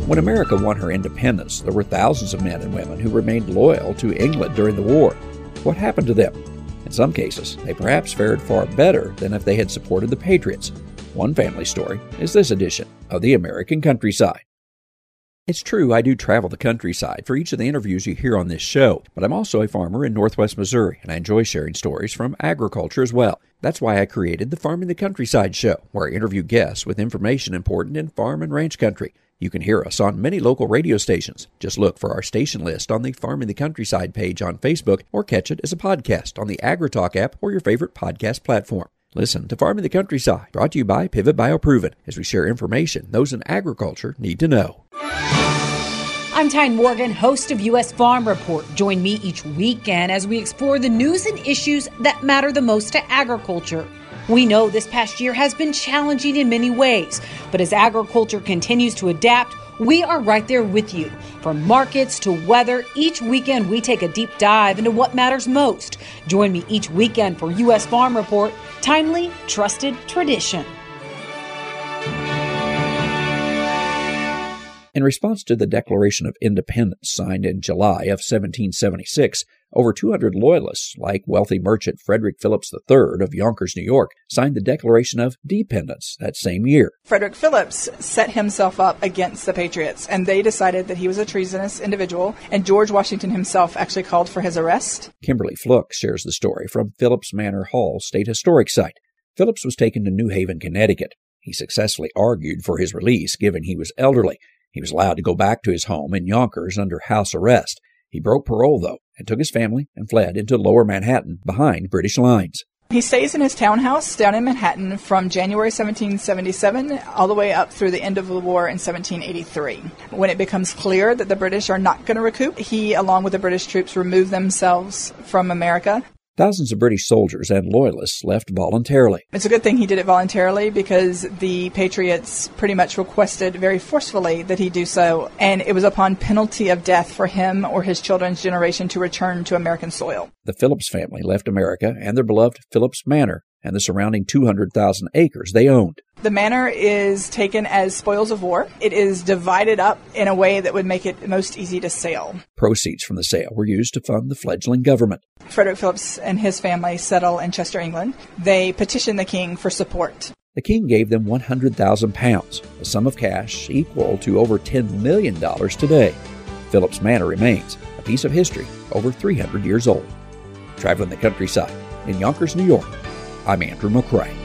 When America won her independence, there were thousands of men and women who remained loyal to England during the war. What happened to them? In some cases, they perhaps fared far better than if they had supported the Patriots. One family story is this edition of The American Countryside. It's true, I do travel the countryside for each of the interviews you hear on this show, but I'm also a farmer in northwest Missouri, and I enjoy sharing stories from agriculture as well. That's why I created the Farming the Countryside show, where I interview guests with information important in farm and ranch country. You can hear us on many local radio stations. Just look for our station list on the Farming the Countryside page on Facebook, or catch it as a podcast on the AgriTalk app or your favorite podcast platform. Listen to Farming the Countryside, brought to you by Pivot BioProven, as we share information those in agriculture need to know. I'm Tyne Morgan, host of U.S. Farm Report. Join me each weekend as we explore the news and issues that matter the most to agriculture. We know this past year has been challenging in many ways, but as agriculture continues to adapt, we are right there with you. From markets to weather, each weekend we take a deep dive into what matters most. Join me each weekend for U.S. Farm Report, timely, trusted tradition. In response to the Declaration of Independence signed in July of 1776, over 200 loyalists, like wealthy merchant Frederick Phillips III of Yonkers, New York, signed the Declaration of Dependence that same year. Frederick Phillips set himself up against the Patriots, and they decided that he was a treasonous individual, and George Washington himself actually called for his arrest. Kimberly Fluke shares the story from Phillips Manor Hall State Historic Site. Phillips was taken to New Haven, Connecticut. He successfully argued for his release, given he was elderly. He was allowed to go back to his home in Yonkers under house arrest. He broke parole, though, and took his family and fled into lower Manhattan behind British lines. He stays in his townhouse down in Manhattan from January 1777 all the way up through the end of the war in 1783. When it becomes clear that the British are not going to recoup, he, along with the British troops, remove themselves from America. Thousands of British soldiers and loyalists left voluntarily. It's a good thing he did it voluntarily because the Patriots pretty much requested very forcefully that he do so, and it was upon penalty of death for him or his children's generation to return to American soil. The Phillips family left America and their beloved Phillips Manor and the surrounding 200,000 acres they owned. The manor is taken as spoils of war. It is divided up in a way that would make it most easy to sell. Proceeds from the sale were used to fund the fledgling government. Frederick Phillips and his family settle in Chester, England. They petition the king for support. The king gave them 100,000 pounds, a sum of cash equal to over $10 million today. Phillips Manor remains a piece of history over 300 years old. Traveling the countryside in Yonkers, New York, I'm Andrew McCrae.